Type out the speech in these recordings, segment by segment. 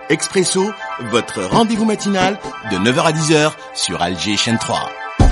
Expresso, votre rendez-vous matinal de 9h à 10h sur Alger Chaîne 3.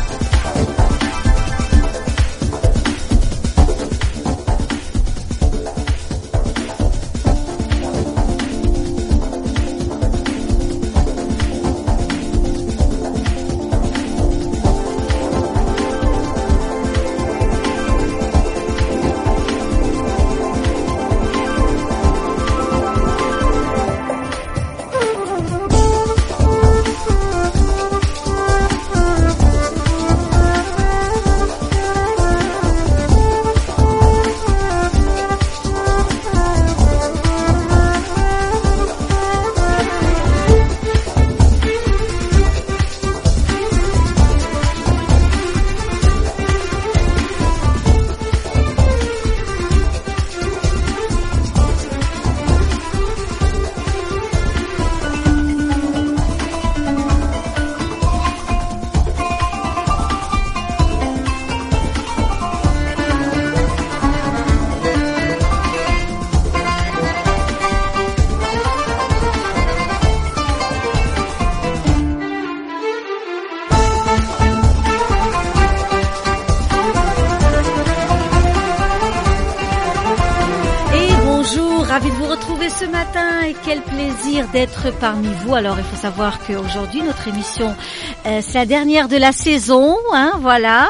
Ravi de vous retrouver ce matin et quel plaisir d'être parmi vous. Alors il faut savoir qu'aujourd'hui notre émission c'est la dernière de la saison, voilà.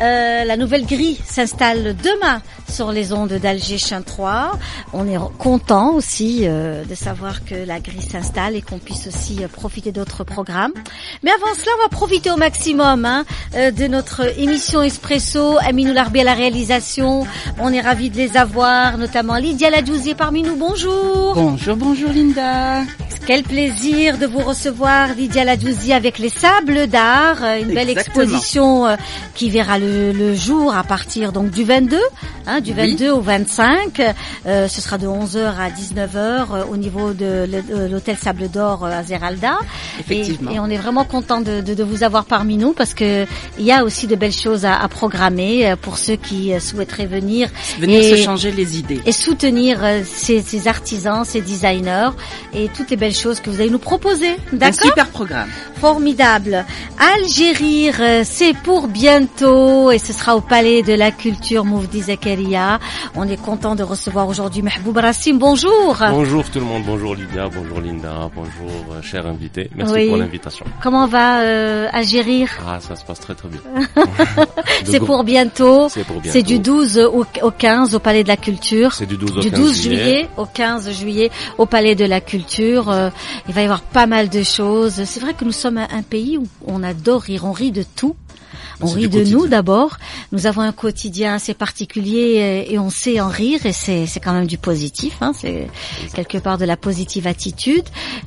La nouvelle grille s'installe demain sur les ondes d'Alger Chaîne 3. On est content aussi de savoir que la grille s'installe et qu'on puisse aussi profiter d'autres programmes. Mais avant cela, on va profiter au maximum de notre émission Expresso. Aminou Larbi à la réalisation. On est ravis de les avoir, notamment Lydia Ladjouzi parmi nous. Bonjour. Bonjour Linda. Quel plaisir de vous recevoir, Lydia Ladjouzi, avec les Sables d'Art, une belle exposition qui verra le jour à partir donc du 22, du 22 au 25. Ce sera de 11h à 19h au niveau de l'hôtel Sable d'Or à Zeralda. Effectivement. Et on est vraiment content de vous avoir parmi nous parce que il y a aussi de belles choses à programmer pour ceux qui souhaiteraient venir se changer les idées et soutenir ces artisans, ces designers et toutes les belles choses que vous allez nous proposer. D'accord ? Un super programme. Formidable. Algérie, c'est pour bientôt et ce sera au Palais de la Culture Moufdi Zakaria. On est content de recevoir aujourd'hui Mahboub Rassim. Bonjour. Bonjour tout le monde. Bonjour Lydia. Bonjour Linda. Bonjour chers invités. Merci pour l'invitation. Comment va Algérie ? Ça se passe très très bien. C'est pour bientôt. C'est pour bientôt. C'est du 12 au 15 au Palais de la Culture. C'est du 12 au 12 juillet au 15 juillet au Palais de la Culture. Il va y avoir pas mal de choses. C'est vrai que nous sommes un pays où on adore rire, on rit de tout. On rit de nous d'abord. Nous avons un quotidien assez particulier et on sait en rire et c'est quand même du positif. C'est quelque part de la positive attitude.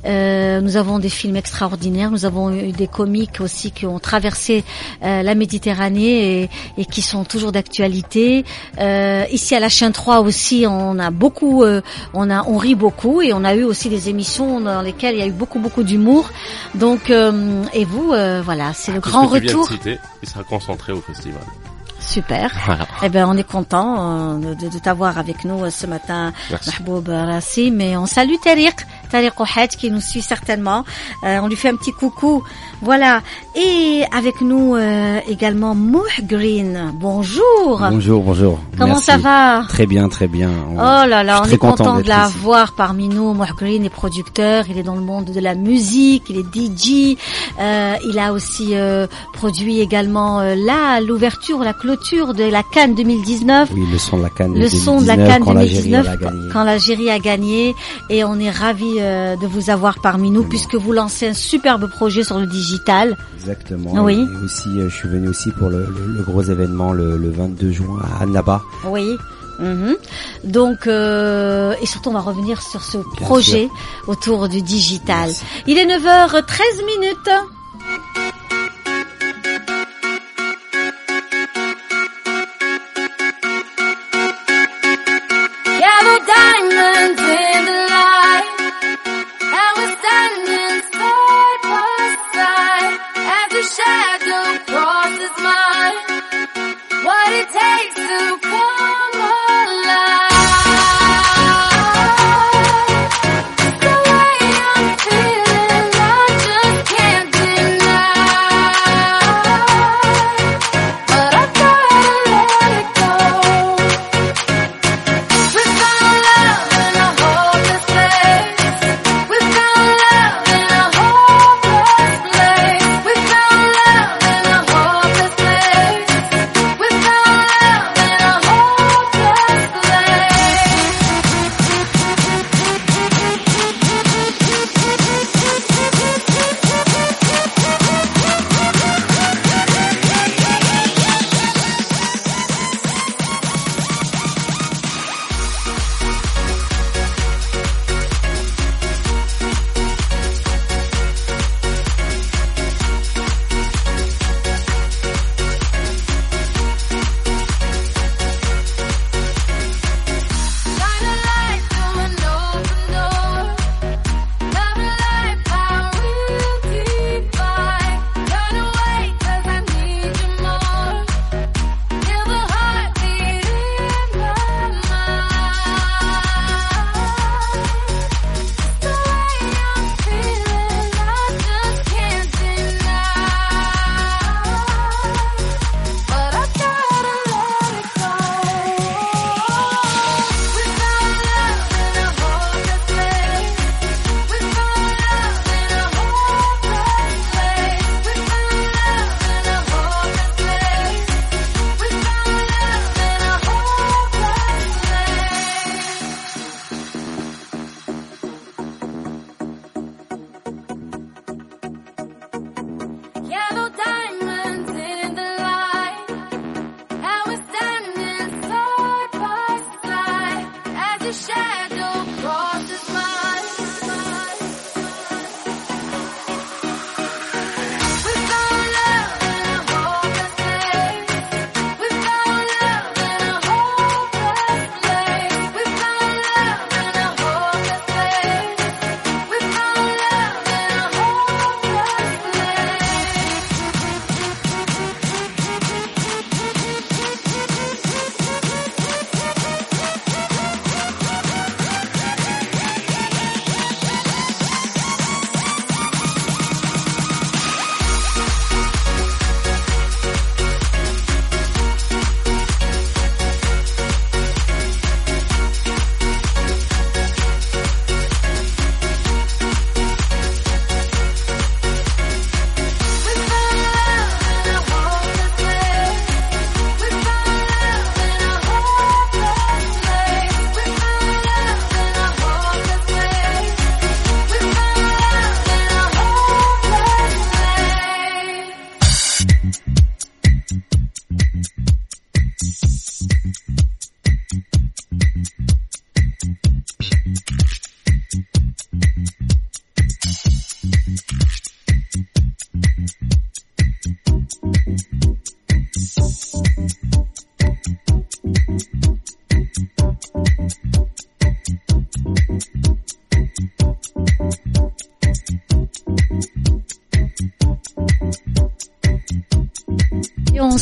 Nous avons des films extraordinaires. Nous avons eu des comiques aussi qui ont traversé la Méditerranée et qui sont toujours d'actualité. Ici à la Chaîne 3 aussi, on a beaucoup, on rit beaucoup et on a eu aussi des émissions dans lesquelles il y a eu beaucoup d'humour. Donc et vous, voilà, c'est le grand retour. Il sera concentré au festival. Super. Voilà. Eh ben, on est content de t'avoir avec nous ce matin, Mahboub Rassim. Et on salue Tariq Ouhed qui nous suit certainement. On lui fait un petit coucou. Voilà. Et avec nous également Mouh Green. Bonjour. Bonjour. Comment Merci. Ça va? Très bien. Oh là là, on est content de l'avoir l'avoir parmi nous. Mouh Green est producteur, il est dans le monde de la musique, il est DJ. Il a aussi produit également l'ouverture, la clôture de la CAN 2019. Oui, le son de la CAN 2019. Le son de la CAN quand 2019 quand l'Algérie a gagné. Et on est ravis de vous avoir parmi nous puisque vous lancez un superbe projet sur le digital. Exactement. Oui. Et aussi, je suis venu aussi pour le gros événement le 22 juin à Annaba. Oui. Donc et surtout on va revenir sur ce projet autour du digital. Merci. Il est 9h13. Diamonds in the light, and we're standing side by side. As the shadow crosses mine, what it takes to come alive. The way I'm feeling.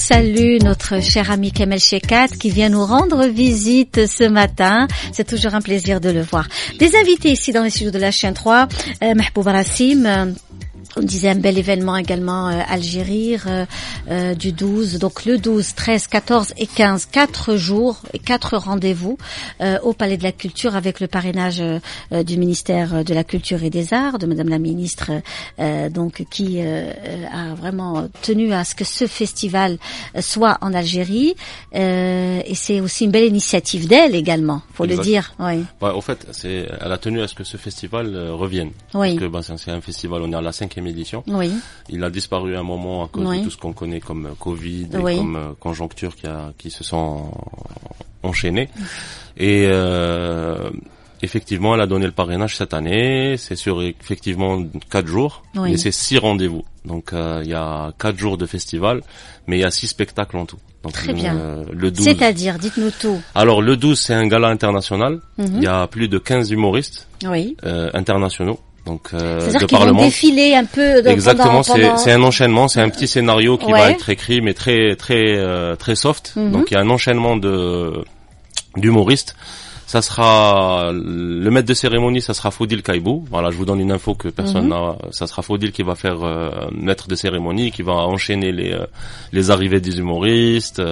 salue notre cher ami Kamel Shekat qui vient nous rendre visite ce matin. C'est toujours un plaisir de le voir. Des invités ici dans les studios de la chaîne 3, Mahbouba Rassim. On disait un bel événement également Algérie du 12, donc le 12, 13, 14 et 15, 4 jours et 4 rendez-vous au Palais de la Culture avec le parrainage du ministère de la Culture et des Arts, de Madame la Ministre, donc qui a vraiment tenu à ce que ce festival soit en Algérie et c'est aussi une belle initiative d'elle également, faut le dire. Oui. Ouais, au fait, elle a tenu à ce que ce festival revienne. Oui. Parce que c'est un festival, on est à la 5e édition. Oui. Il a disparu un moment à cause de tout ce qu'on connaît comme Covid et comme conjoncture qui se sont enchaînées. Et effectivement, elle a donné le parrainage cette année. C'est sur effectivement 4 jours, mais c'est 6 rendez-vous. Donc il y a 4 jours de festival, mais il y a 6 spectacles en tout. Donc, très bien. Le 12. C'est-à-dire, dites-nous tout. Alors le 12, c'est un gala international. Il y a plus de 15 humoristes internationaux. Donc c'est-à-dire qu'ils vont défiler un peu exactement, c'est un enchaînement, c'est un petit scénario qui va être écrit mais très soft. Donc il y a un enchaînement d'humoristes. Ça sera le maître de cérémonie, ça sera Faudil Kaibou. Voilà, je vous donne une info que personne n'a. Ça sera Faudil qui va faire maître de cérémonie, qui va enchaîner les arrivées des humoristes.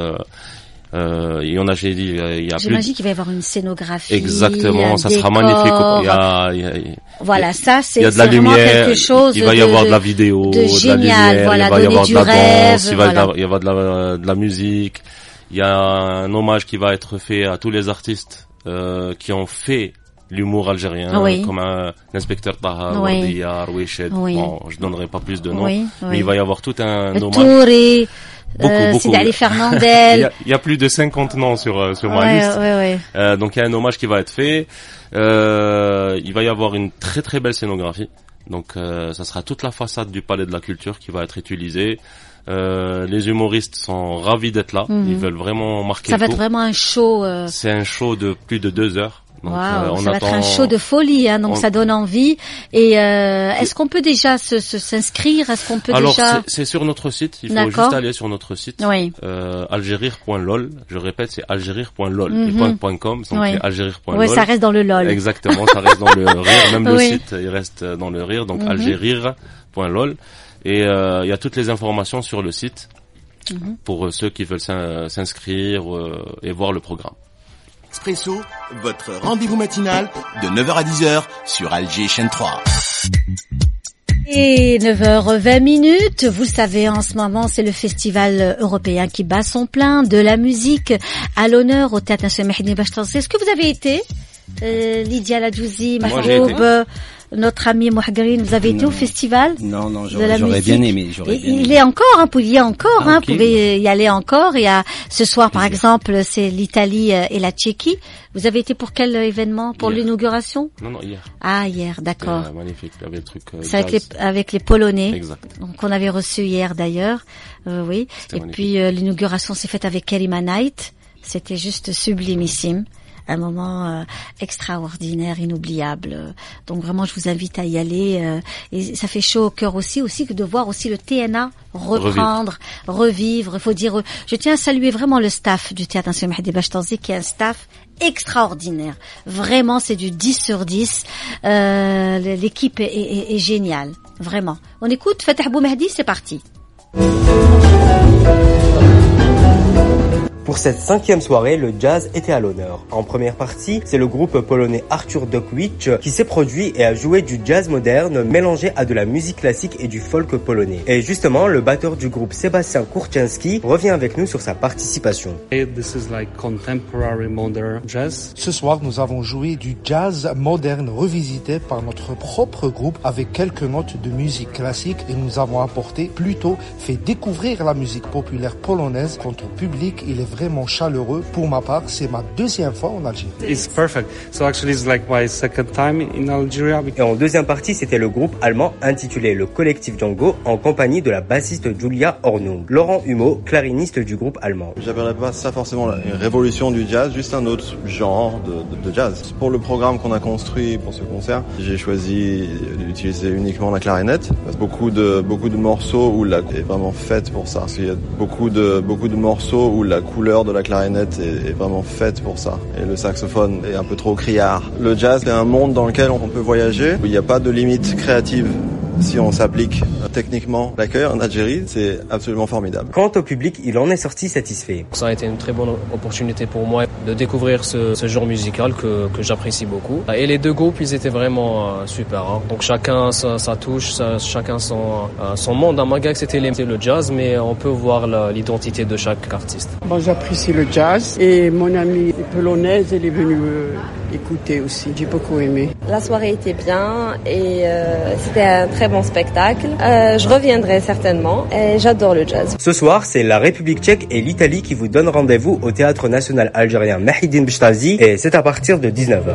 Et on a, j'ai dit, il y a j'imagine qu'il va y avoir une scénographie. Exactement, ça décor. Sera magnifique. Voilà, ça c'est il y a de la lumière, quelque chose. Il va y avoir de la vidéo, de génial, de la lumière, voilà, il va y avoir de la danse, il va y avoir de la musique. Il y a un hommage qui va être fait à tous les artistes qui ont fait l'humour algérien, comme l'inspecteur Taha, Wardiya, Rouiched. Bon, je donnerai pas plus de noms, mais il va y avoir tout un hommage. Beaucoup. C'est d'aller Fernandel. Il y a plus de 50 noms sur ma liste. Donc il y a un hommage qui va être fait. Il va y avoir une très très belle scénographie. Donc ça sera toute la façade du Palais de la Culture qui va être utilisée. Les humoristes sont ravis d'être là. Ils veulent vraiment marquer. Ça va être vraiment un show. C'est un show de plus de 2 heures. Donc, ça va être un show de folie, hein, donc ça donne envie. Et est-ce qu'on peut déjà s'inscrire? Est-ce qu'on peut Alors, déjà... c'est sur notre site. Il faut juste aller sur notre site. algerir.lol. Je répète, c'est algerir.lol. Et .com, donc c'est algerir.lol. Oui, ça reste dans le lol. Exactement, ça reste dans le rire. Même le site, il reste dans le rire. Donc algerir.lol. Et il y a toutes les informations sur le site pour ceux qui veulent s'inscrire et voir le programme. Expresso, votre rendez-vous matinal de 9h à 10h sur Alger chaîne 3. Et 9h20, vous le savez, en ce moment, c'est le festival européen qui bat son plein, de la musique à l'honneur au Théâtre National Mehdi Bachtazi. Est-ce que vous avez été, Lydia Ladjouzi, Mahroub, notre ami Mouhagrin, vous avez été au festival? Non, j'aurais bien aimé. Il est encore, vous pouvez y encore, vous pouvez y aller encore. Il y a ce soir, par exemple, c'est l'Italie et la Tchéquie. Vous avez été pour quel événement? Pour l'inauguration? Non, hier. Ah, hier, d'accord. Magnifique, il y avait le truc. C'est avec les Polonais. Exact. Donc, on avait reçu hier d'ailleurs. Oui. Et magnifique. Puis, l'inauguration s'est faite avec Karima Knight. C'était juste sublimissime. Un moment extraordinaire, inoubliable. Donc vraiment, je vous invite à y aller. Et ça fait chaud au cœur aussi que de voir aussi le TNA reprendre, revivre. Il faut dire, je tiens à saluer vraiment le staff du Théâtre National Mehdi Bachtazi, qui est un staff extraordinaire. Vraiment, c'est du 10 sur 10. L'équipe est géniale, vraiment. On écoute Fatah Boumehdi, c'est parti. Pour cette 5e soirée, le jazz était à l'honneur. En première partie, c'est le groupe polonais Artur Dokwicz qui s'est produit et a joué du jazz moderne mélangé à de la musique classique et du folk polonais. Et justement, le batteur du groupe Sébastien Kurczynski revient avec nous sur sa participation. This is like contemporary modern jazz. Ce soir, nous avons joué du jazz moderne revisité par notre propre groupe avec quelques notes de musique classique et nous avons apporté, plutôt fait découvrir la musique populaire polonaise. Quant au public, il est vraiment chaleureux. Pour ma part, c'est ma deuxième fois en Algérie. It's perfect. So actually it's like my second time in Algeria. Et en deuxième partie, c'était le groupe allemand intitulé le Collectif Django en compagnie de la bassiste Julia Hornung. Laurent Humeau, clariniste du groupe allemand. J'appellerais pas ça forcément une révolution du jazz, juste un autre genre de jazz. Pour le programme qu'on a construit pour ce concert, j'ai choisi d'utiliser uniquement la clarinette. Beaucoup de morceaux où la est vraiment faite pour ça. Parce qu'il y a beaucoup de morceaux où la couleur de la clarinette est vraiment faite pour ça. Et le saxophone est un peu trop criard. Le jazz, c'est un monde dans lequel on peut voyager, où il n'y a pas de limite créative. Si on s'applique techniquement, l'accueil en Algérie, c'est absolument formidable. Quant au public, il en est sorti satisfait. Ça a été une très bonne opportunité pour moi de découvrir ce genre musical que j'apprécie beaucoup. Et les deux groupes, ils étaient vraiment super. Hein. Donc chacun sa touche, chacun son monde. À Maghreb, c'était le jazz, mais on peut voir l'identité de chaque artiste. Bon, j'apprécie le jazz et mon amie polonaise, elle est venue écouter aussi. J'ai beaucoup aimé. La soirée était bien et c'était un très bon spectacle. Je reviendrai certainement et j'adore le jazz. Ce soir, c'est la République tchèque et l'Italie qui vous donnent rendez-vous au Théâtre national algérien Mahidine Bechtazi et c'est à partir de 19h.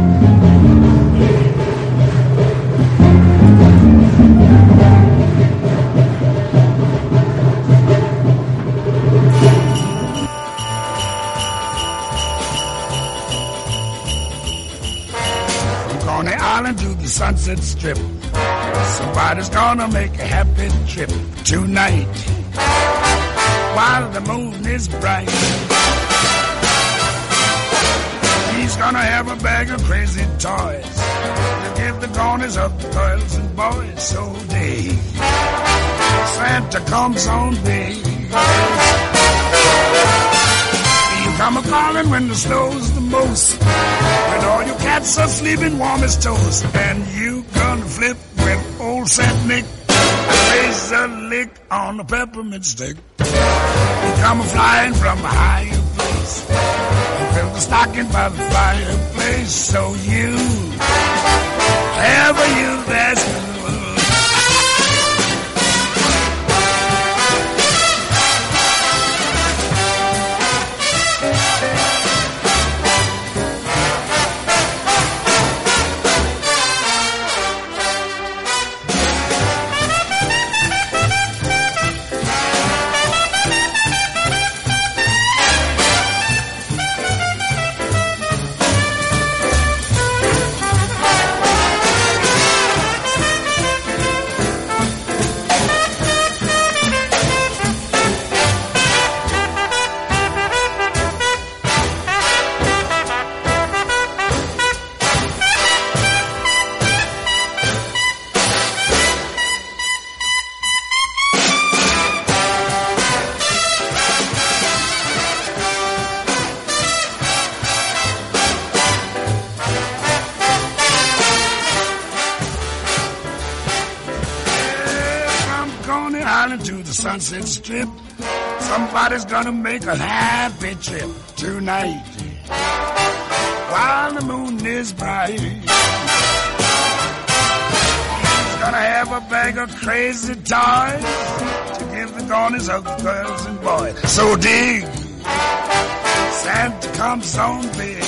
Sunset Strip. Somebody's gonna make a happy trip tonight while the moon is bright. He's gonna have a bag of crazy toys to give the corners of the girls and boys so day. Santa comes on big. You come a-calling when the snow's the most, when all your cats are sleeping warm as toast, and you gonna flip when old Saint Nick plays a lick on the peppermint stick. You come flying from a higher place, and fill the stocking by the fireplace, so you, ever you that's good. Sunset Strip. Somebody's gonna make a happy trip tonight while the moon is bright. He's gonna have a bag of crazy toys to give the corners of the girls and boys. So dig, Santa comes on big.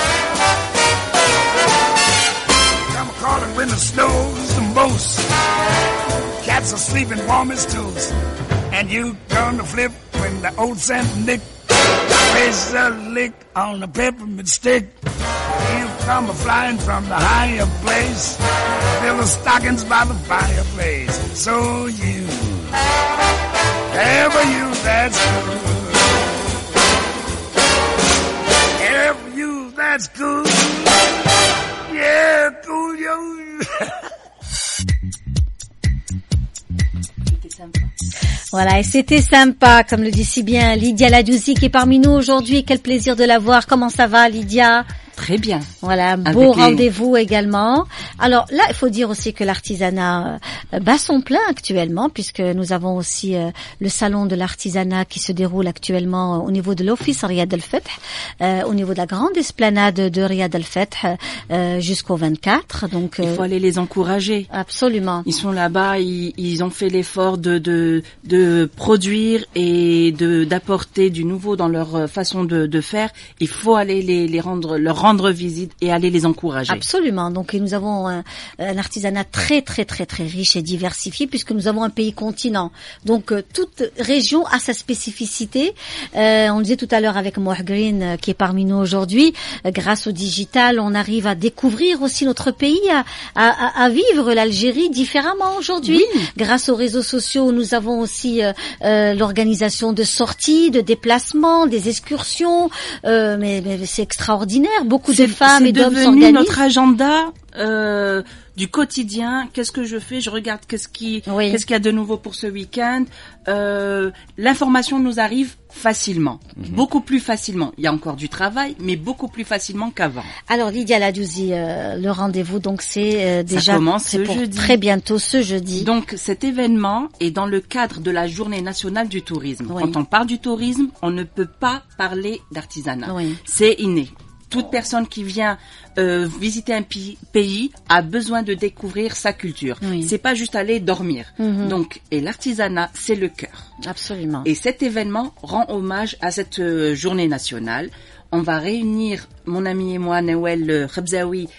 Come calling when the snow's the most. Cats are sleeping warm as toast, and you gonna flip when the old Saint Nick plays a lick on the peppermint stick. You come flying from the higher place, fill the stockings by the fireplace. So you, ever you that's good, ever you that's good, yeah, cool yo. Voilà, et c'était sympa, comme le dit si bien Lydia Ladouzi qui est parmi nous aujourd'hui. Quel plaisir de la voir. Comment ça va, Lydia ? Très bien. Voilà, un beau rendez-vous également. Alors là, il faut dire aussi que l'artisanat bat son plein actuellement, puisque nous avons aussi le salon de l'artisanat qui se déroule actuellement au niveau de l'office Riyad al-Fath, au niveau de la grande esplanade de Riyad al-Fath jusqu'au 24. Donc il faut aller les encourager. Absolument. Ils sont là-bas, ils ont fait l'effort de produire et d'apporter du nouveau dans leur façon de faire. Il faut aller leur rendre visite et aller les encourager. Absolument. Donc nous avons un artisanat très très très très riche et diversifié, puisque nous avons un pays continent. Donc toute région a sa spécificité. On le disait tout à l'heure avec Mohgreen qui est parmi nous aujourd'hui. Grâce au digital, on arrive à découvrir aussi notre pays, à vivre l'Algérie différemment aujourd'hui. Oui. Grâce aux réseaux sociaux, nous avons aussi l'organisation de sorties, de déplacements, des excursions. Mais c'est extraordinaire. Beaucoup de femmes et d'hommes s'organisent. C'est devenu notre agenda du quotidien. Qu'est-ce que je fais? Je regarde qu'est-ce qu'il y a de nouveau pour ce week-end. L'information nous arrive facilement, beaucoup plus facilement. Il y a encore du travail, mais beaucoup plus facilement qu'avant. Alors Lydia Ladouzi, le rendez-vous, donc c'est déjà commence pour jeudi. Très bientôt ce jeudi. Donc cet événement est dans le cadre de la Journée nationale du tourisme. Quand on parle du tourisme, on ne peut pas parler d'artisanat. C'est inné. Toute personne qui vient visiter un pays a besoin de découvrir sa culture. C'est pas juste aller dormir. Donc, et l'artisanat, c'est le cœur. Absolument. Et cet événement rend hommage à cette journée nationale. On va réunir, mon ami et moi, Nawel Khabzaoui,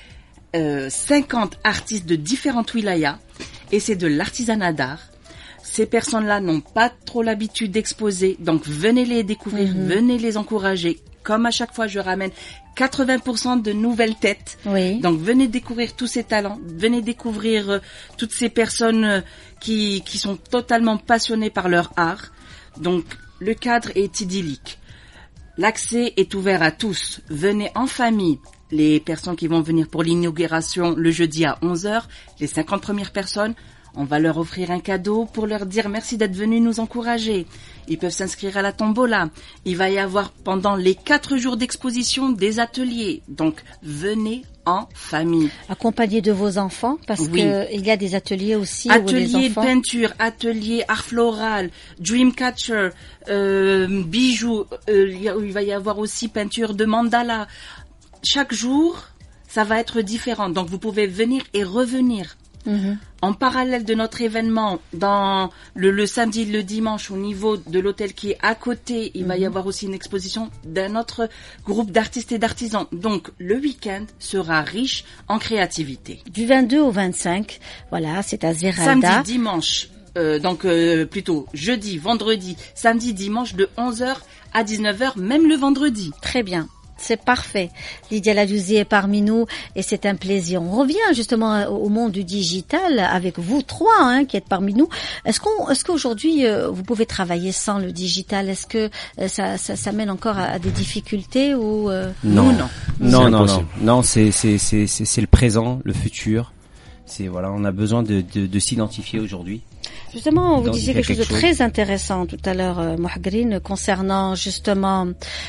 50 artistes de différentes wilayas, et c'est de l'artisanat d'art. Ces personnes-là n'ont pas trop l'habitude d'exposer, donc venez les découvrir, venez les encourager. Comme à chaque fois, je ramène 80% de nouvelles têtes. Donc venez découvrir tous ces talents, venez découvrir toutes ces personnes qui sont totalement passionnées par leur art. Donc le cadre est idyllique. L'accès est ouvert à tous. Venez en famille. Les personnes qui vont venir pour l'inauguration le jeudi à 11h, les 50 premières personnes, on va leur offrir un cadeau pour leur dire merci d'être venus nous encourager. Ils peuvent s'inscrire à la tombola. Il va y avoir pendant les 4 jours d'exposition des ateliers. Donc venez en famille. Accompagné de vos enfants, parce que il y a des ateliers aussi. Ateliers où les enfants... peinture, ateliers art floral, dreamcatcher, bijoux. Il va y avoir aussi peinture de mandala. Chaque jour, ça va être différent. Donc vous pouvez venir et revenir. En parallèle de notre événement, dans le samedi et le dimanche, au niveau de l'hôtel qui est à côté, il va y avoir aussi une exposition d'un autre groupe d'artistes et d'artisans. Donc, le week-end sera riche en créativité. Du 22 au 25, voilà, c'est à Zeralda. Samedi, dimanche, plutôt jeudi, vendredi, samedi, dimanche, de 11h à 19h, même le vendredi. Très bien. C'est parfait. Lydia Ladouzi est parmi nous et c'est un plaisir. On revient justement au monde du digital avec vous trois qui êtes parmi nous. Est-ce qu'aujourd'hui vous pouvez travailler sans le digital? Est-ce que ça mène encore à des difficultés ou Non, c'est le présent, le futur. On a besoin de s'identifier aujourd'hui. Justement, vous disiez quelque chose de très intéressant tout à l'heure, Mohgreen, concernant justement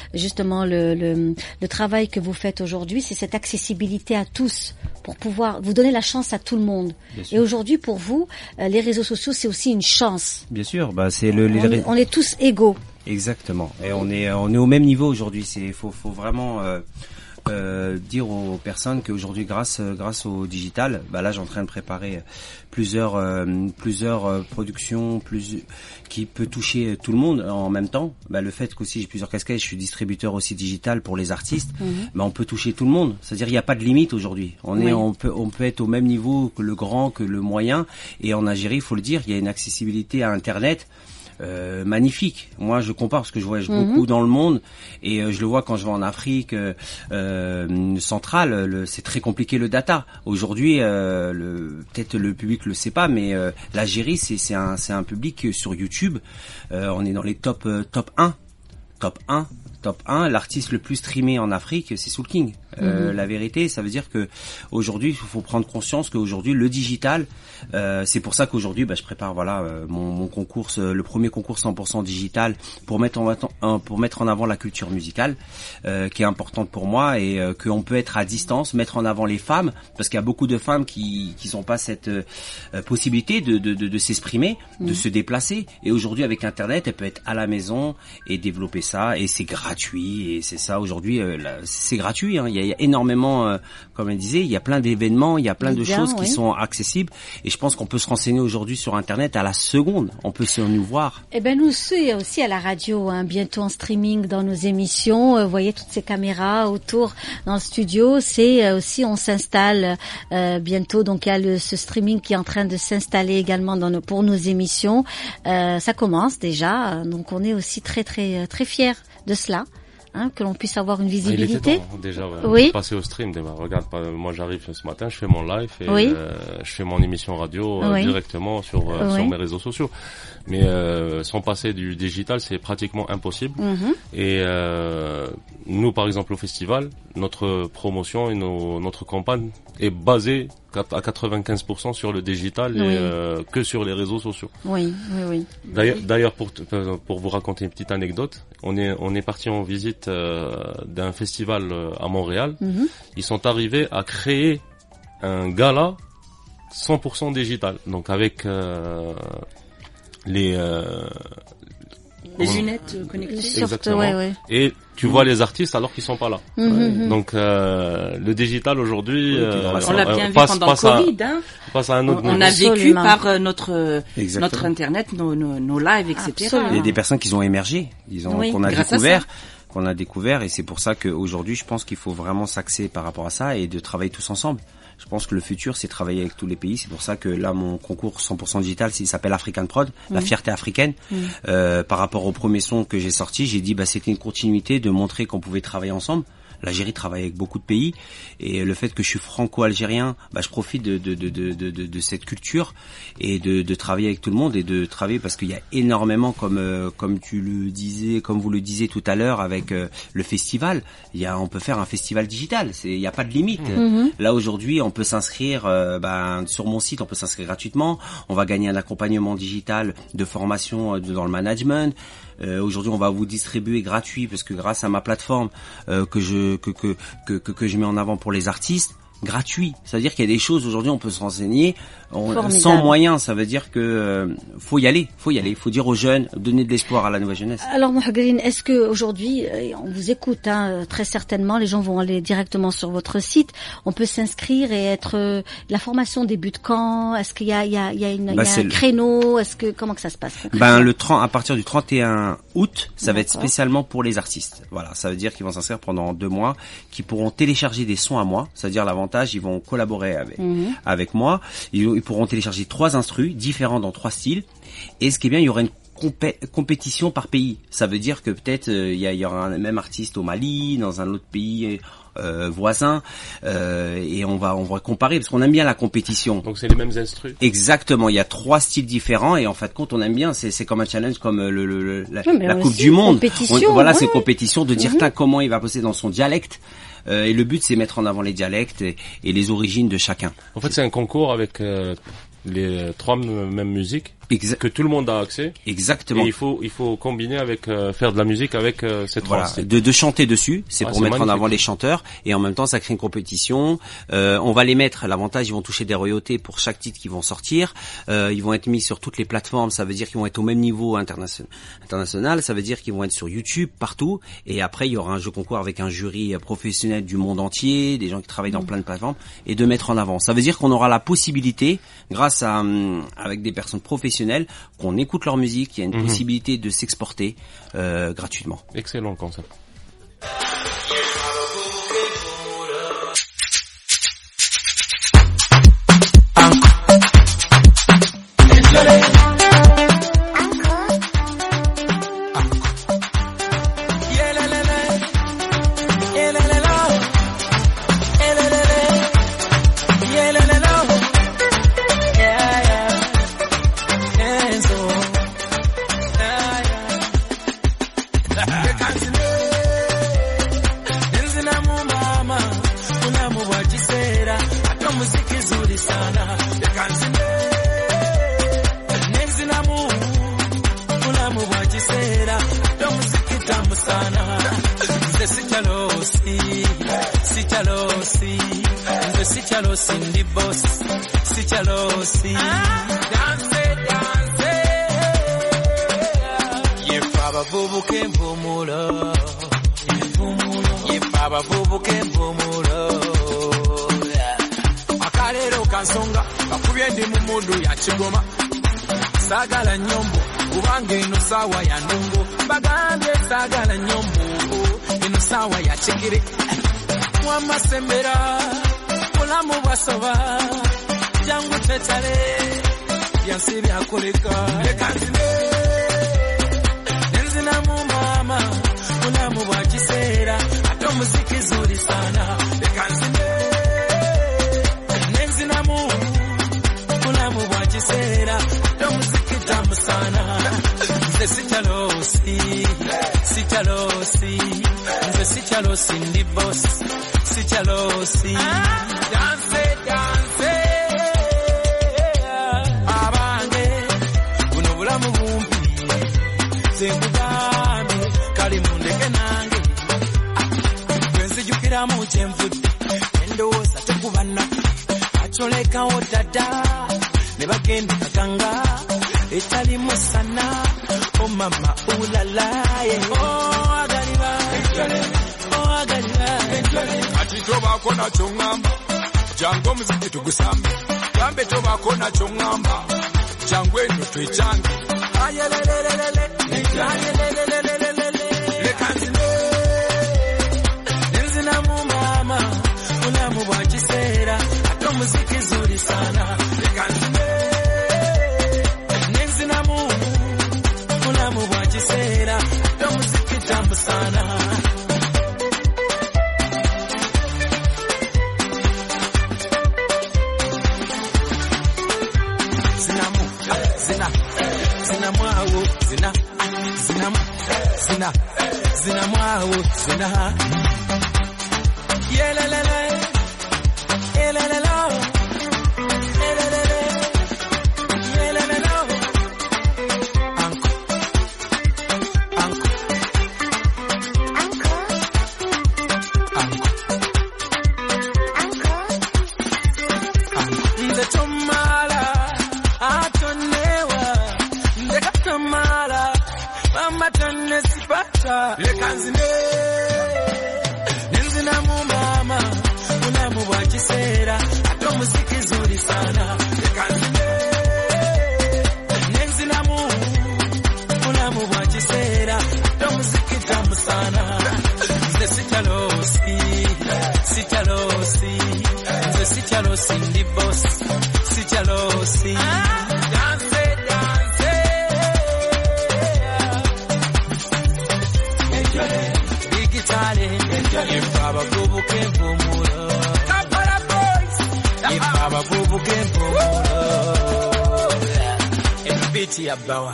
le travail que vous faites aujourd'hui, c'est cette accessibilité à tous pour pouvoir vous donner la chance à tout le monde. Et aujourd'hui, pour vous, les réseaux sociaux, c'est aussi une chance. Bien sûr, on est tous égaux. Exactement. Et on est au même niveau aujourd'hui. Faut vraiment dire aux personnes qu'aujourd'hui, grâce au digital, là, j'ai en train de préparer plusieurs productions qui peut toucher tout le monde en même temps. Le fait qu'aussi j'ai plusieurs casquettes, je suis distributeur aussi digital pour les artistes, on peut toucher tout le monde. C'est-à-dire il n'y a pas de limite aujourd'hui. On peut être au même niveau que le grand, que le moyen, et en Algérie, il faut le dire, il y a une accessibilité à Internet magnifique. Moi, je compare parce que je voyage beaucoup dans le monde et je le vois quand je vais en Afrique centrale. C'est très compliqué le data. Aujourd'hui, peut-être le public le sait pas, mais l'Algérie, c'est un public sur YouTube. On est dans les top 1. L'artiste le plus streamé en Afrique, c'est Soul King. La vérité, ça veut dire que aujourd'hui, il faut prendre conscience qu'aujourd'hui, le digital, c'est pour ça qu'aujourd'hui, je prépare mon concours, le premier concours 100% digital pour mettre en avant la culture musicale, qui est importante pour moi et qu'on peut être à distance, mettre en avant les femmes, parce qu'il y a beaucoup de femmes qui n'ont pas cette possibilité de s'exprimer, de se déplacer. Et aujourd'hui, avec Internet, elle peut être à la maison et développer ça. Et c'est gratuit. Et c'est ça aujourd'hui, c'est gratuit. Hein. Il y a énormément, comme elle disait, il y a plein d'événements, il y a plein de choses qui sont accessibles. Et je pense qu'on peut se renseigner aujourd'hui sur Internet à la seconde. On peut se nous voir. Eh ben nous aussi à la radio, bientôt en streaming dans nos émissions. Vous voyez toutes ces caméras autour dans le studio. C'est aussi on s'installe bientôt. Donc il y a ce streaming qui est en train de s'installer également pour nos émissions. Ça commence déjà. Donc on est aussi très très très fiers de cela. Que l'on puisse avoir une visibilité. Il était temps, déjà, oui. Passer au stream. Regarde, moi j'arrive ce matin, je fais mon live et je fais mon émission radio directement sur mes réseaux sociaux. Mais sans passer du digital, c'est pratiquement impossible. Et nous, par exemple, au festival, notre promotion et notre campagne est basée à 95% sur le digital et que sur les réseaux sociaux. Oui. D'ailleurs, pour vous raconter une petite anecdote, on est parti en visite d'un festival à Montréal. Ils sont arrivés à créer un gala 100% digital, donc avec les lunettes connectées. Exactement. Et tu vois les artistes alors qu'ils sont pas là. Donc le digital aujourd'hui, on l'a bien vu pendant le Covid. Passe à un autre on a vécu par notre internet, nos lives, etc. Il y a des personnes qui ont émergé, qu'on a découvert, et c'est pour ça qu'aujourd'hui, je pense qu'il faut vraiment s'axer par rapport à ça et de travailler tous ensemble. Je pense que le futur, c'est travailler avec tous les pays. C'est pour ça que là, mon concours 100% digital, il s'appelle African Prod, la fierté africaine. Par rapport au premier son que j'ai sorti, j'ai dit, c'était une continuité de montrer qu'on pouvait travailler ensemble. L'Algérie travaille avec beaucoup de pays, et le fait que je suis franco-algérien, je profite de cette culture et de travailler avec tout le monde, et de travailler parce qu'il y a énormément, comme tu le disais, comme vous le disiez tout à l'heure avec le festival, on peut faire un festival digital, il n'y a pas de limite. Là aujourd'hui, on peut s'inscrire sur mon site, on peut s'inscrire gratuitement, on va gagner un accompagnement digital de formation dans le management. Aujourd'hui, on va vous distribuer gratuit, parce que grâce à ma plateforme que je mets en avant pour les artistes, gratuit. Ça veut dire qu'il y a des choses aujourd'hui, on peut se renseigner sans moyens. Ça veut dire que faut y aller. Il faut dire aux jeunes, donner de l'espoir à la nouvelle jeunesse. Alors Mohagrin, est-ce que aujourd'hui, on vous écoute très certainement, les gens vont aller directement sur votre site, on peut s'inscrire et être la formation débute quand? Est-ce qu'il y a un créneau? Comment que ça se passe? À partir du 31 août, ça va être spécialement pour les artistes. Voilà, ça veut dire qu'ils vont s'inscrire pendant 2 mois, qui pourront télécharger des sons à moi. C'est-à-dire l'avantage, ils vont collaborer avec moi. Ils pourront télécharger 3 instrus différents dans 3 styles. Et ce qui est bien, il y aura une compétition par pays. Ça veut dire que peut-être il y aura un même artiste au Mali, dans un autre pays voisin, et on va comparer, parce qu'on aime bien la compétition. Donc c'est les mêmes instrus. Exactement, il y a 3 styles différents, et en fait compte on aime bien, c'est comme un challenge, comme la Coupe du Monde. C'est une compétition de dire comment il va poser dans son dialecte. Et le but, c'est mettre en avant les dialectes et les origines de chacun. En fait, c'est un concours avec les 3 mêmes musiques que tout le monde a accès. Exactement. Et il faut combiner avec faire de la musique avec ces 3 styles. De chanter dessus, c'est pour mettre en avant les chanteurs, et en même temps ça crée une compétition. On va les mettre, l'avantage, ils vont toucher des royautés pour chaque titre qu'ils vont sortir. Ils vont être mis sur toutes les plateformes, ça veut dire qu'ils vont être au même niveau international, ça veut dire qu'ils vont être sur YouTube partout, et après il y aura un jeu concours avec un jury professionnel du monde entier, des gens qui travaillent dans plein de plateformes, et de mettre en avant. Ça veut dire qu'on aura la possibilité, grâce à avec des personnes professionnelles, qu'on écoute leur musique, il y a une possibilité de s'exporter gratuitement. Excellent concept. muziki zuri sana leka nzine nenzinamu bulamu bwa kiseera ate omuziki tamu sana nze sikyalosi nze sikyalosi ndi boss sikyalosi abavubuka envumulo yefa abavubuka envumulo akaleero kansonga bakubye ndi mu mundu ya kigoma saagala nyombo kubanga eno saawa ya ndongo bagambye saagala nyombo eno saawa ya kigere wamasembera mulamu bwasoba jangu tetale byansi byakoleka leka nzine nenzinamu mama mulamu bwa kiseera ate omuziki zuri sana leka nzine nenzinamu mulamu bwa kiseera ate omuziki tamu sana nze sikyalosi ndi boss sikyalosi danse abange buno bulamu bumpi zenkugambe kali mundeke nange bwenzijukiramu kyenvudde endowooza tekuba nnaku acolekawo dada ne bagenda kaganga etalimu sana omama ulalaye agaliba ati tobaako nakyo ŋŋamba jangu omuziki tugusambe gambe tobaako nakyo ŋŋamba jangu eno twekyange leka nzine nenzinamu mama mulamu bwa kiseera ate omuziki zuri sana leka nzine nenzinamu mulamu bwa kiseera ate omuziki tamu sana zina mwawo zina yelelele yelelelo yelelele yelelelo anko nze tomala atonewa nze katomala mama tonne sipata leka nzine nenzinamu mama mulamu bwa kiseera ate omuziki zuri sana leka nzine nenzinamu mulamu bwa kiseera ate omuziki tamu sana nze sikyalosi nze sikyalosi ndi boss sikyalosi yefa abavubuka envumulo yefa abavubuka envumulo ebiti ya bawa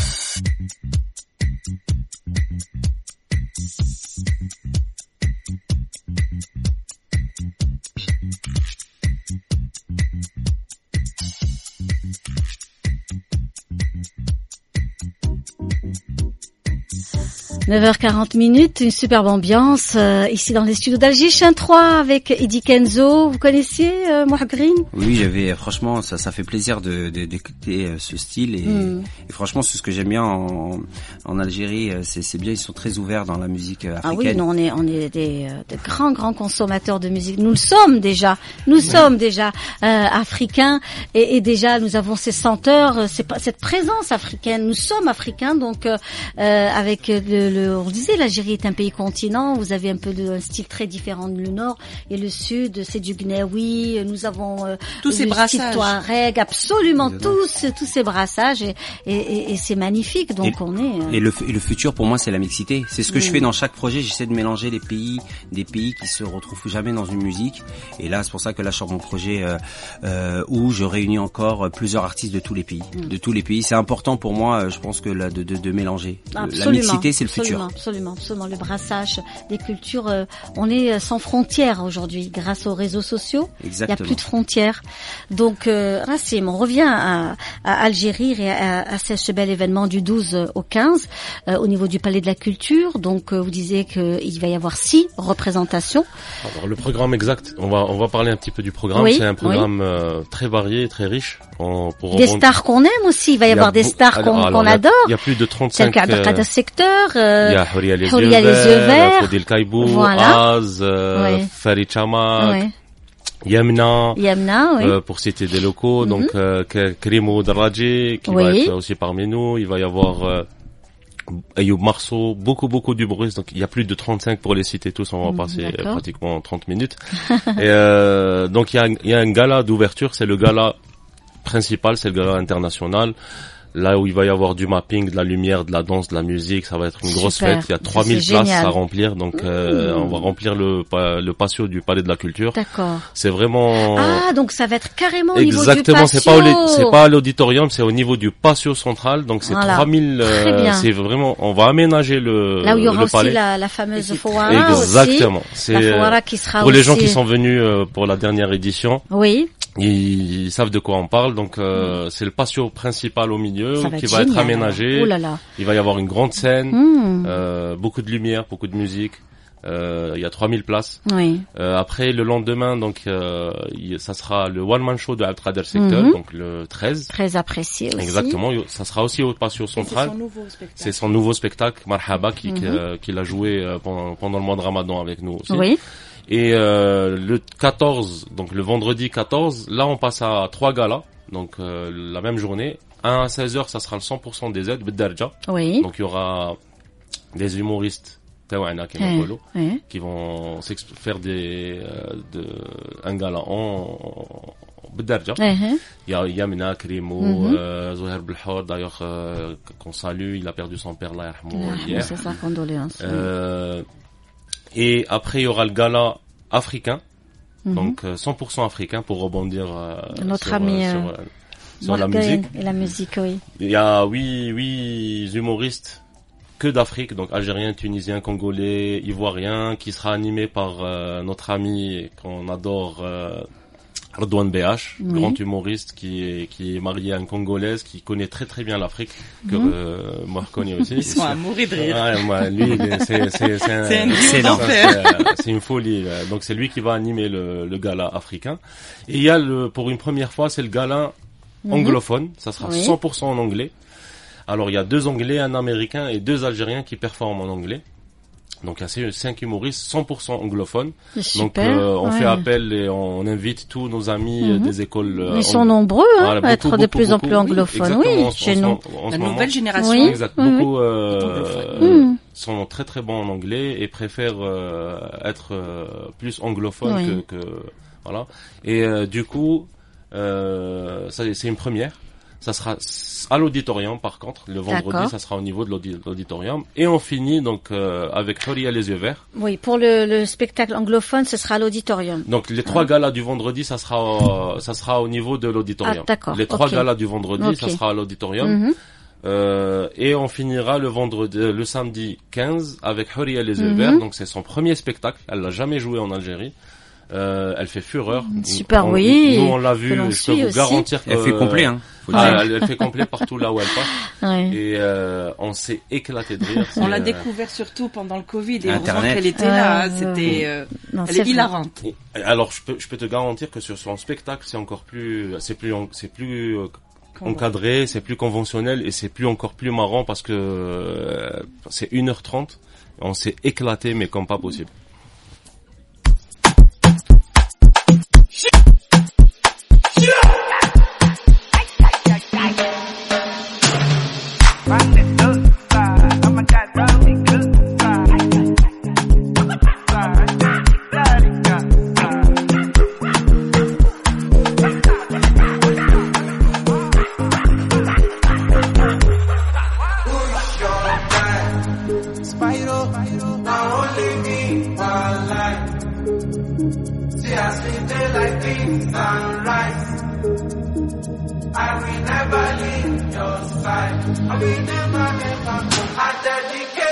« 9h40, une superbe ambiance ici dans les studios d'Alger, Chien 3 avec Eddie Kenzo. Vous connaissiez Mohab Green? Oui, franchement, ça fait plaisir d'écouter ce style et franchement, c'est ce que j'aime bien en Algérie, c'est bien, ils sont très ouverts dans la musique africaine. Ah oui, nous, on est des grands consommateurs de musique. Nous le sommes déjà. Nous sommes déjà africains et déjà nous avons ces senteurs, cette présence africaine. Nous sommes africains, donc avec on disait l'Algérie est un pays continent, vous avez un peu un style très différent de le nord et le sud, c'est du gnaoui, nous avons tous ces brassages touareg, absolument tous ces brassages et c'est magnifique, donc et le futur pour moi c'est la mixité, c'est ce que je fais dans chaque projet, j'essaie de mélanger des pays qui se retrouvent jamais dans une musique et là c'est pour ça que là je sors mon projet où je réunis encore plusieurs artistes de tous les pays, c'est important pour moi, je pense que là de mélanger. Absolument. La mixité c'est le futur. cultures. Absolument. Le brassage des cultures, on est sans frontières aujourd'hui grâce aux réseaux sociaux. Exactement. Il n'y a plus de frontières. Donc, Rassim, on revient à Algérie et à ce bel événement du 12 au 15 au niveau du Palais de la Culture. Donc, vous disiez qu'il va y avoir 6 représentations. Alors, le programme exact, on va parler un petit peu du programme. Oui, c'est un programme très varié, très riche. Des stars qu'on aime aussi. Il va y avoir des stars qu'on adore. Il y a plus de 35. C'est le cas de secteur. Il y a Houria les yeux verts, Fodil Kaibou, voilà. Az, Farid Chamak, Yamna, pour citer des locaux. Donc, Krimo Daraji, qui va être aussi parmi nous. Il va y avoir Ayoub Marceau, beaucoup d'humoristes. Donc, il y a plus de 35 pour les citer tous. On va passer pratiquement 30 minutes. Et donc, il y a un gala d'ouverture. C'est le gala principal, c'est le gala international. Là où il va y avoir du mapping, de la lumière, de la danse, de la musique, ça va être une grosse fête. Il y a 3000 places à remplir, donc on va remplir le patio du Palais de la Culture. D'accord. C'est vraiment... Ah, donc ça va être carrément au niveau du patio. Exactement, c'est pas à l'auditorium, c'est au niveau du patio central, donc c'est 3000... c'est vraiment... On va aménager le là où il y aura aussi la fameuse Fouara. Exactement. C'est la Fouara qui sera pour les gens qui sont venus pour la dernière édition. Oui. Ils savent de quoi on parle, donc c'est le patio principal au milieu qui va être aménagé. Oh là là. Il va y avoir une grande scène, beaucoup de lumière, beaucoup de musique. Il y a 3000 places. Oui. Après le lendemain, donc ça sera le one man show de Abdelkader Secteur, donc le 13. Très apprécié aussi. Exactement. Ça sera aussi au patio central. C'est son nouveau spectacle, Marhaba, qu'il a joué pendant le mois de Ramadan avec nous aussi. Oui. Et le 14, donc le vendredi 14, là on passe à 3 galas, donc la même journée. Un à 16h, ça sera le 100% des aides, Beddarja. Oui. Donc il y aura des humoristes qui vont faire un gala en Beddarja. Il y a Yamina, Krimo, Zouher Belhour, d'ailleurs qu'on salue, il a perdu son père là hier. C'est sa condoléance. Et après, il y aura le gala africain, donc 100% africain pour rebondir notre ami sur la musique. Et la musique, oui. Il y a 8 humoristes que d'Afrique, donc algériens, tunisiens, congolais, ivoiriens, qui sera animé par notre ami qu'on adore, Redouane BH, grand humoriste qui est marié à une Congolaise qui connaît très bien l'Afrique, que moi je connais aussi. Ils sont à mourir de rire. Ouais, moi, lui, c'est une folie. Donc c'est lui qui va animer le gala africain. Et il y a pour une première fois, c'est le gala anglophone. Ça sera 100% en anglais. Alors il y a 2 Anglais, un Américain et 2 Algériens qui performent en anglais. Donc il y a 5 humoristes 100% anglophones. Super, donc on fait appel et on invite tous nos amis des écoles. Ils sont nombreux à être de plus en plus anglophones. Oui, chez nous. La nouvelle génération. Oui. Exact. Beaucoup sont très bons en anglais et préfèrent être plus anglophones que voilà. Et du coup, ça c'est une première. Ça sera à l'auditorium, par contre. Le vendredi, ça sera au niveau de l'auditorium. Et on finit donc avec Houria les yeux verts. Oui, pour le spectacle anglophone, ce sera à l'auditorium. Donc les 3 galas du vendredi, ça sera au niveau de l'auditorium. Ah, d'accord. Les 3 galas du vendredi, ça sera à l'auditorium. Et on finira le samedi 15 avec Houria les yeux verts. Donc c'est son premier spectacle. Elle l'a jamais joué en Algérie. Elle fait fureur. Super, Nous on l'a vu. Je peux vous garantir qu'elle fait complet, hein. Elle fait complet partout là où elle passe. Et on s'est éclaté de rire. On l'a découvert surtout pendant le Covid et heureusement qu'elle était là. C'était, elle est hilarante. Alors je peux te garantir que sur son spectacle c'est plus encadré, c'est plus conventionnel et c'est encore plus marrant parce que c'est 1h30. On s'est éclaté mais comme pas possible. I dedicate my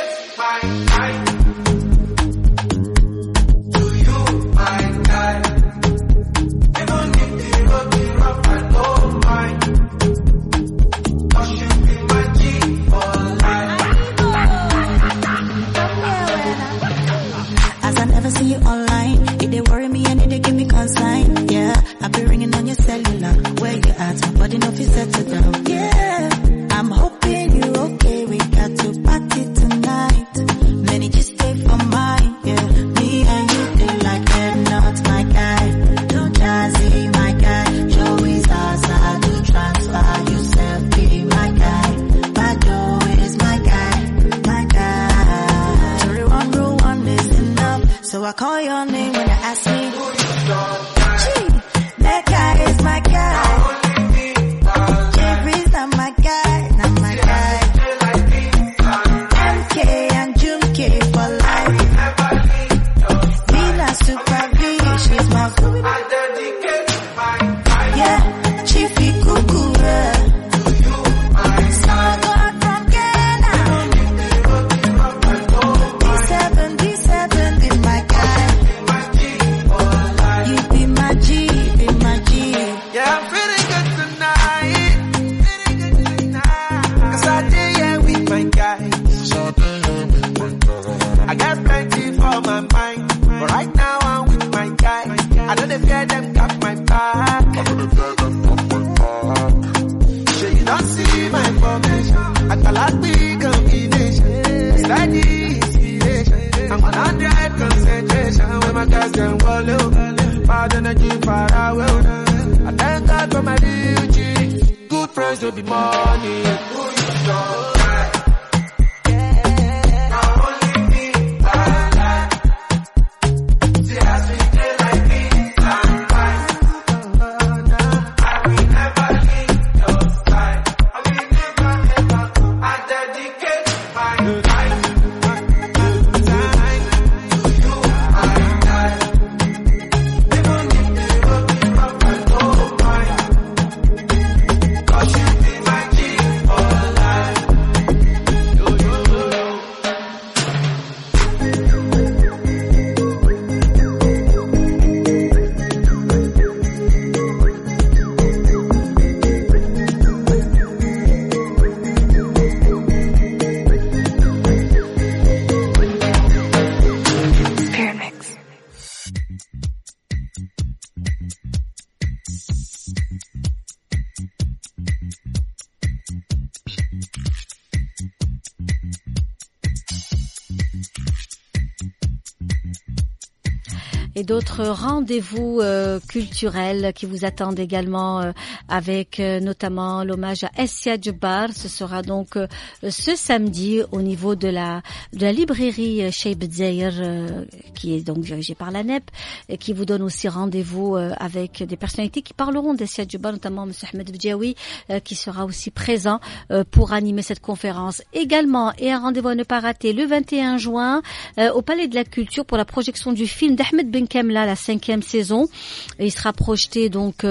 Et d'autres rendez-vous culturels qui vous attendent également avec notamment l'hommage à Essia Djebbar. Ce sera donc ce samedi au niveau de la librairie Chez Bdzaïr qui est donc dirigée par la NEP et qui vous donne aussi rendez-vous avec des personnalités qui parleront d'Essia Djebbar, notamment M. Ahmed Bdjaoui qui sera aussi présent pour animer cette conférence également. Et un rendez-vous à ne pas rater le 21 juin au Palais de la Culture pour la projection du film d'Ahmed Ben Kamla, la 5e saison. Et il sera projeté donc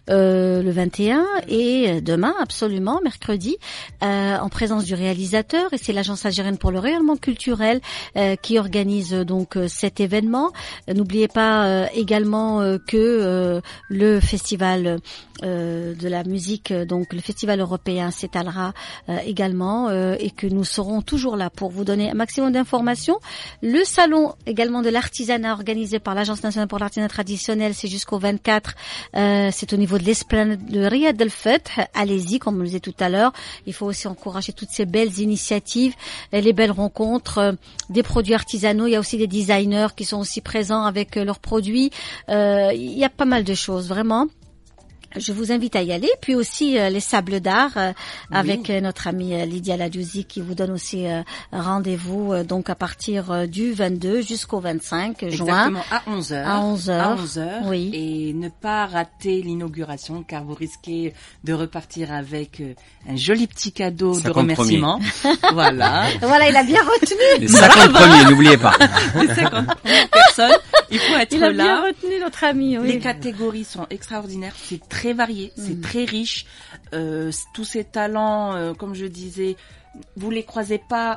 le 21 et demain, absolument, mercredi, en présence du réalisateur. Et c'est l'Agence algérienne pour le rayonnement culturel qui organise donc cet événement. N'oubliez pas également que le festival de la musique, donc le festival européen s'étalera également et que nous serons toujours là pour vous donner un maximum d'informations. Le salon également de l'artisanat organisé par l'Agence nationale pour l'artisanat traditionnel, c'est jusqu'au 24, c'est au niveau de l'esplanade de Riyad El Fath. Allez-y, comme on le disait tout à l'heure, il faut aussi encourager toutes ces belles initiatives, les belles rencontres, des produits artisanaux. Il y a aussi des designers qui sont aussi présents avec leurs produits. Il y a pas mal de choses, vraiment. Je vous invite à y aller. Puis aussi les Sables d'Art avec notre amie Lydia Ladouzi qui vous donne aussi rendez-vous donc à partir du 22 jusqu'au 25 juin. Exactement, à 11h. À 11h. À 11h. Oui. Et ne pas rater l'inauguration car vous risquez de repartir avec un joli petit cadeau de remerciement. Voilà. Voilà, il a bien retenu. Les 50 premiers, n'oubliez pas. Les 50 premières personnes. Il faut être là. Il a bien retenu notre ami, oui. Les catégories sont extraordinaires. C'est très varié, c'est très riche. Tous ces talents, comme je disais, vous les croisez pas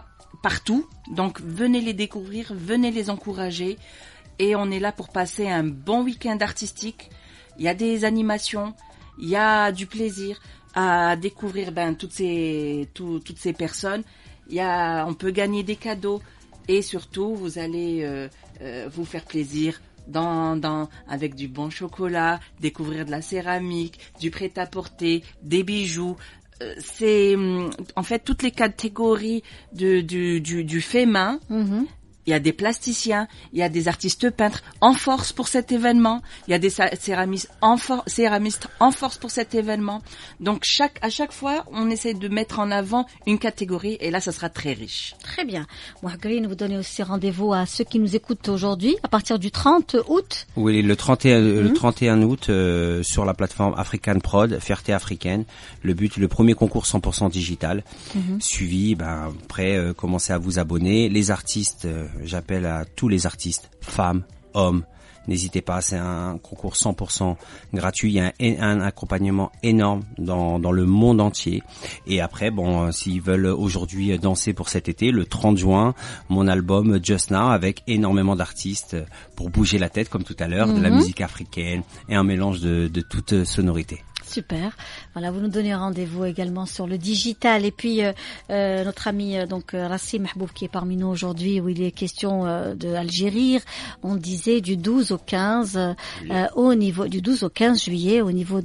partout. Donc venez les découvrir, venez les encourager. Et on est là pour passer un bon week-end artistique. Il y a des animations, il y a du plaisir à découvrir toutes ces personnes. On peut gagner des cadeaux et surtout vous allez vous faire plaisir avec du bon chocolat, découvrir de la céramique, du prêt-à-porter, des bijoux. C'est en fait toutes les catégories du fait main. Il y a des plasticiens, il y a des artistes peintres en force pour cet événement, il y a des céramistes en force pour cet événement. Donc à chaque fois, on essaie de mettre en avant une catégorie et là, ça sera très riche. Très bien. Green, vous donnez aussi rendez-vous à ceux qui nous écoutent aujourd'hui à partir du 30 août. Oui, le 31 août sur la plateforme African Prod, Fierté africaine. Le premier concours 100% digital. Suivi, après, commencez à vous abonner. Les artistes, j'appelle à tous les artistes, femmes, hommes, n'hésitez pas, c'est un concours 100% gratuit, il y a un accompagnement énorme dans le monde entier. Et après, s'ils veulent aujourd'hui danser pour cet été, le 30 juin, mon album Just Now avec énormément d'artistes pour bouger la tête comme tout à l'heure, de la musique africaine et un mélange de toutes sonorités. Super. Voilà, vous nous donnez rendez-vous également sur le digital. Et puis notre ami Rassim Mahboub qui est parmi nous aujourd'hui, où il est question de Algérie. On disait du 12 au 15 au niveau du 12 au 15 juillet au niveau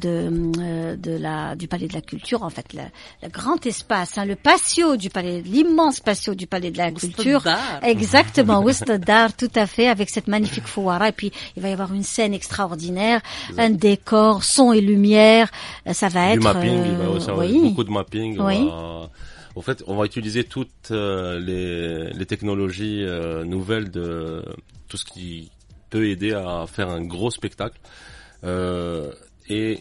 du Palais de la Culture, en fait le grand espace, le patio du palais, l'immense patio du Palais de la Culture. Exactement, Westdar, tout à fait, avec cette magnifique fouara. Et puis il va y avoir une scène extraordinaire, un décor, son et lumière. Ça va être du mapping, il va aussi avoir beaucoup de mapping. Oui. En fait, on va utiliser toutes les technologies nouvelles de tout ce qui peut aider à faire un gros spectacle et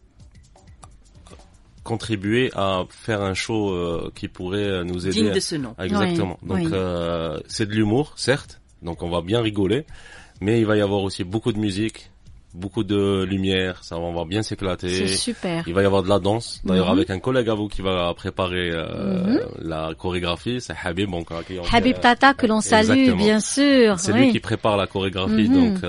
contribuer à faire un show qui pourrait nous aider. Digne de ce nom. Exactement. Oui. Donc c'est de l'humour, certes. Donc on va bien rigoler, mais il va y avoir aussi beaucoup de musique. Beaucoup de lumière, on va bien s'éclater. C'est super. Il va y avoir de la danse. D'ailleurs, avec un collègue à vous qui va préparer la chorégraphie, c'est Habib. Habib Tata, que l'on salue, exactement. Bien sûr. C'est lui qui prépare la chorégraphie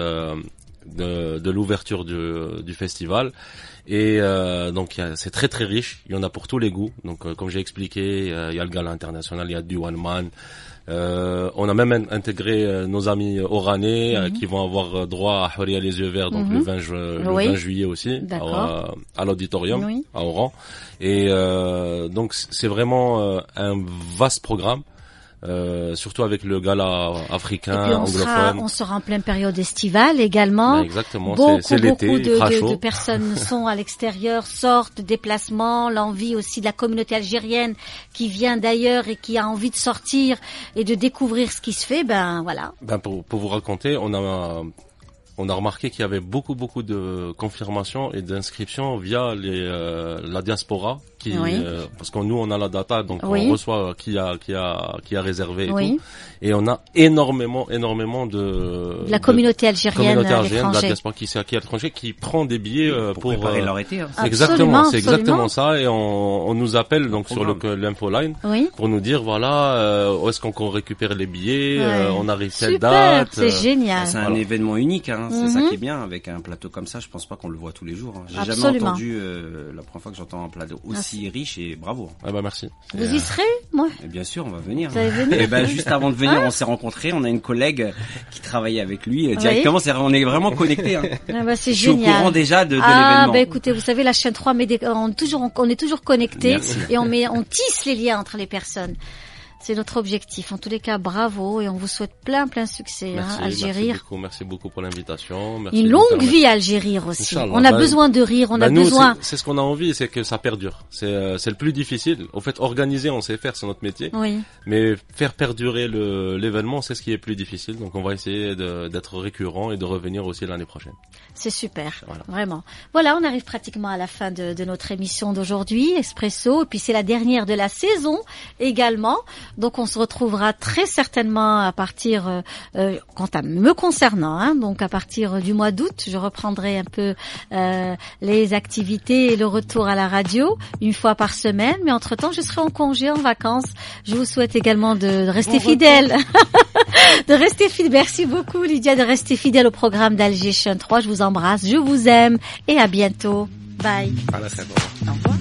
de l'ouverture du festival. Et donc c'est très très riche. Il y en a pour tous les goûts. Donc comme j'ai expliqué, il y a le gala international, il y a du one man. On a même intégré nos amis oranais qui vont avoir droit à Huria les yeux verts, donc le 20 juillet aussi à l'auditorium à Oran. Et donc c'est vraiment un vaste programme. Surtout avec le gala africain, et puis anglophone. On sera en pleine période estivale également. Exactement, c'est l'été, beaucoup de personnes sont à l'extérieur, sortent, déplacements, l'envie aussi de la communauté algérienne qui vient d'ailleurs et qui a envie de sortir et de découvrir ce qui se fait, voilà. Pour vous raconter, on a remarqué qu'il y avait beaucoup de confirmations et d'inscriptions via la diaspora parce que nous on a la data, donc on reçoit qui a réservé et tout, et on a énormément de la communauté algérienne de la diaspora qui est à l'étranger, qui prend des billets pour préparer leur été. Exactement, c'est exactement ça, et on nous appelle donc sur l'infoline pour nous dire où est-ce qu'on récupère les billets, on arrive telle date. C'est génial. C'est un événement unique, c'est ça qui est bien avec un plateau comme ça. Je pense pas qu'on le voit tous les jours. J'ai jamais entendu la première fois que j'entends un plateau aussi riche, et bravo. Merci. Vous y serez, moi? Et bien sûr, on va venir. Vous allez venir? Et juste avant de venir, on s'est rencontrés. On a une collègue qui travaillait avec lui directement. On est vraiment connectés. C'est génial. Je suis au courant déjà de l'événement. Écoutez, vous savez, la chaîne 3, on est toujours connectés et on tisse les liens entre les personnes. C'est notre objectif. En tous les cas, bravo, et on vous souhaite plein succès, Algérie. Merci beaucoup pour l'invitation. Une longue vie à Algérie aussi. Inch'Allah. On a besoin de rire, on a besoin. C'est ce qu'on a envie, c'est que ça perdure. C'est le plus difficile. Au fait, organiser, on sait faire, c'est notre métier. Oui. Mais faire perdurer l'événement, c'est ce qui est plus difficile. Donc, on va essayer d'être récurrent et de revenir aussi l'année prochaine. C'est super, vraiment. Voilà, on arrive pratiquement à la fin de notre émission d'aujourd'hui, Expresso. Et puis c'est la dernière de la saison également. Donc on se retrouvera très certainement à partir, quant à me concernant, hein, donc à partir du mois d'août, je reprendrai un peu les activités et le retour à la radio, une fois par semaine. Mais entre-temps, je serai en congé, en vacances. Je vous souhaite également de rester fidèle. De rester fidèle. Merci beaucoup, Lydia, de rester fidèle au programme d'Alger 3. Je vous embrasse, je vous aime et à bientôt. Bye. À la fin. Au revoir.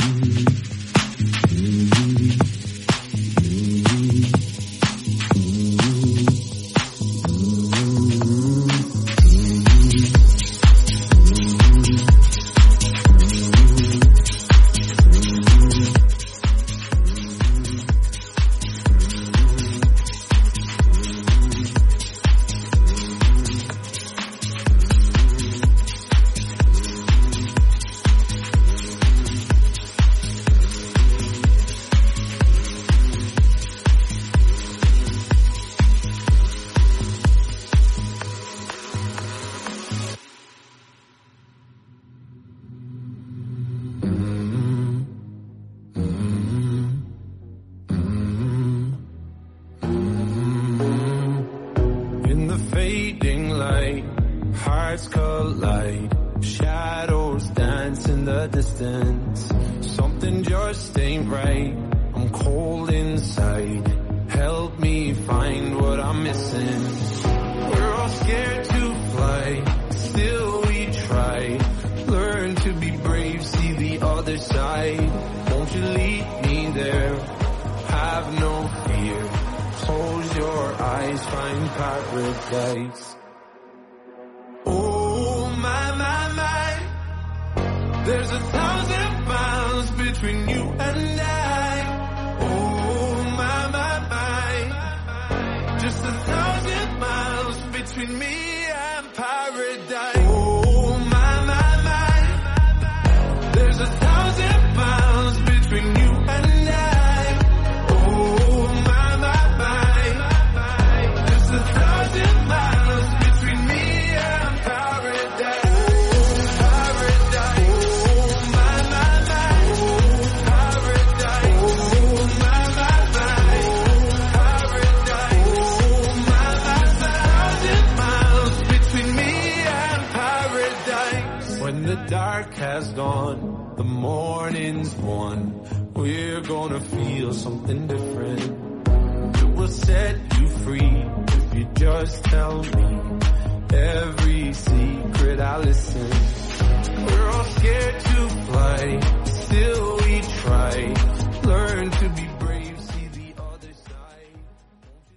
Just tell me every secret I listen. We're all scared to fly.